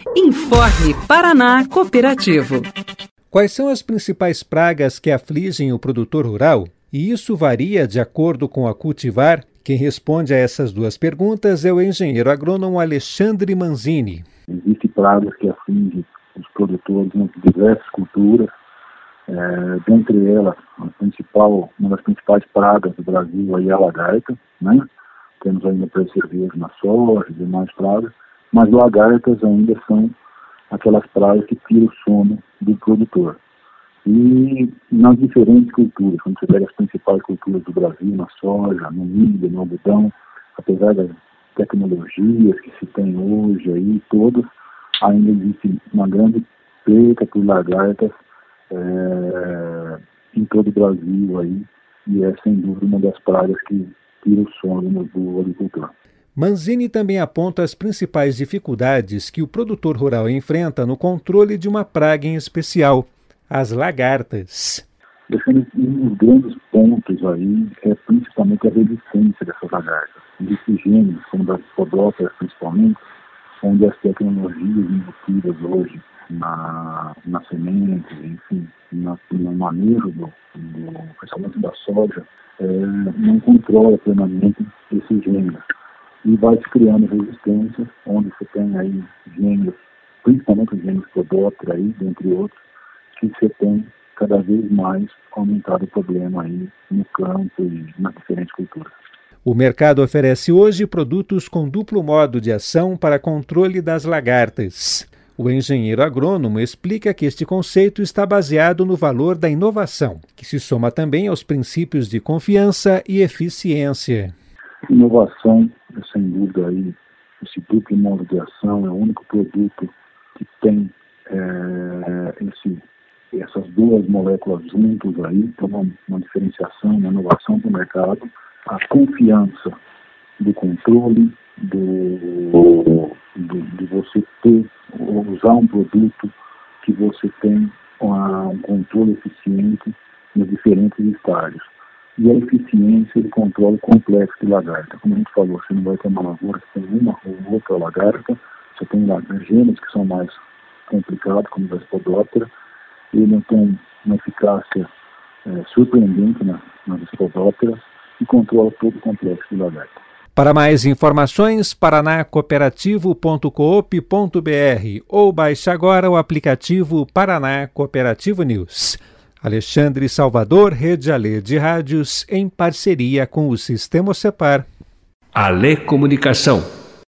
Informe Paraná Cooperativo. Quais são as principais pragas que afligem o produtor rural? E isso varia de acordo com a cultivar? Quem responde a essas duas perguntas é o engenheiro agrônomo Alexandre Manzini. Existem pragas que afligem os produtores em diversas culturas. Dentre elas, uma das principais pragas do Brasil aí é a lagarta, né? Temos ainda percevejo na soja e demais pragas, mas lagartas ainda são aquelas pragas que tiram o sono do produtor. E nas diferentes culturas, quando você pega as principais culturas do Brasil, na soja, no milho, no algodão, apesar das tecnologias que se tem hoje aí, todas, ainda existe uma grande perca por lagartas em todo o Brasil aí, e é sem dúvida uma das pragas que tira o sono do agricultor. Manzini também aponta as principais dificuldades que o produtor rural enfrenta no controle de uma praga em especial, as lagartas. Um dos grandes pontos aí é principalmente a resistência dessas lagartas. Existem gêneros, como das podófilas principalmente, onde as tecnologias embutidas hoje na semente, enfim, no manejo principalmente da soja, não controla plenamente esses gêneros. E vai se criando resistência, onde você tem aí gêneros, principalmente os gêneros podófila aí, dentre outros, que você tem cada vez mais aumentado o problema aí no campo e nas diferentes culturas. O mercado oferece hoje produtos com duplo modo de ação para controle das lagartas. O engenheiro agrônomo explica que este conceito está baseado no valor da inovação, que se soma também aos princípios de confiança e eficiência. Inovação, sem dúvida, aí, esse duplo modo de ação é o único produto que tem essas duas moléculas juntos aí, então uma diferenciação, uma inovação para o mercado, a confiança do controle, de você usar um produto que você tem um controle eficiente nos diferentes estágios. E a eficiência de controle complexo de lagarta. Como a gente falou, você não vai ter uma lavoura que tem uma ou outra lagarta, você tem gêneros que são mais complicados, como o Spodoptera, e não tem uma eficácia surpreendente nas Spodopteras e controla todo o complexo de lagarta. Para mais informações, paranacooperativo.coop.br ou baixe agora o aplicativo Paraná Cooperativo News. Alexandre Salvador, Rede Alê de Rádios, em parceria com o Sistema Cepar. Alê Comunicação.